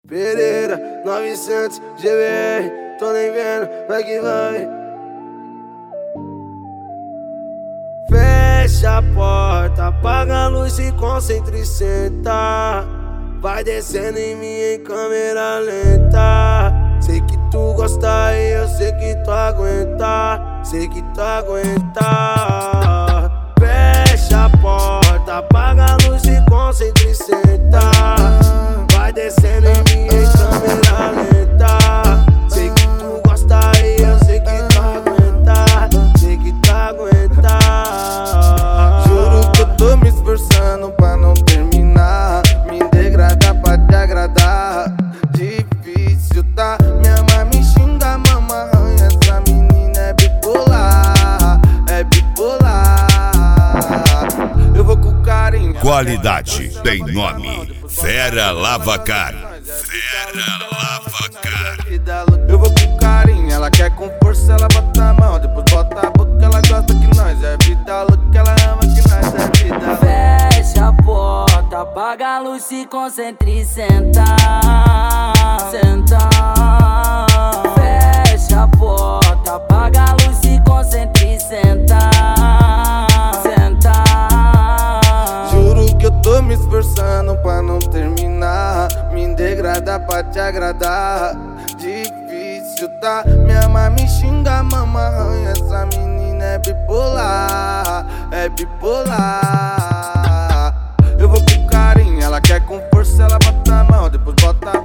Pereira, 900 GBR, tô nem vendo, vai que vai. Fecha a porta, apaga a luz, se concentra e senta. Vai descendo em mim em câmera lenta. Sei que tu gosta e eu sei que tu aguenta. Sei que tu aguenta. Fecha a porta, apaga a luz, se concentra e senta. Vai descendo em mim em câmera lenta. Sei que tu gosta e eu sei que tu aguenta. Sei que tu aguenta. Juro que eu tô me esforçando pra não terminar. Me degradar pra te agradar. Difícil, tá? Minha mãe me xinga, mama arranha. Essa menina é bipolar. É bipolar. Eu vou com carinho. Qualidade tem nome. Fera Lavacar. Fera Lavacar. Eu vou com carinho. Ela quer com força, ela bota a mão. Depois bota a boca, ela gosta que nós é vida louca. Ela ama que nós é vida. Fecha a porta, apaga a luz, se concentre e senta. Senta. Fecha a porta, apaga a luz, se concentre e senta. Senta. Juro que eu tô me esforçando pra não terminar. Me degradar pra te agradar. Difícil, tá? Minha mãe me xinga, mama arranha. Essa menina é bipolar. É bipolar. Eu vou com carinho. Ela quer com força, ela bota a mão. Depois bota a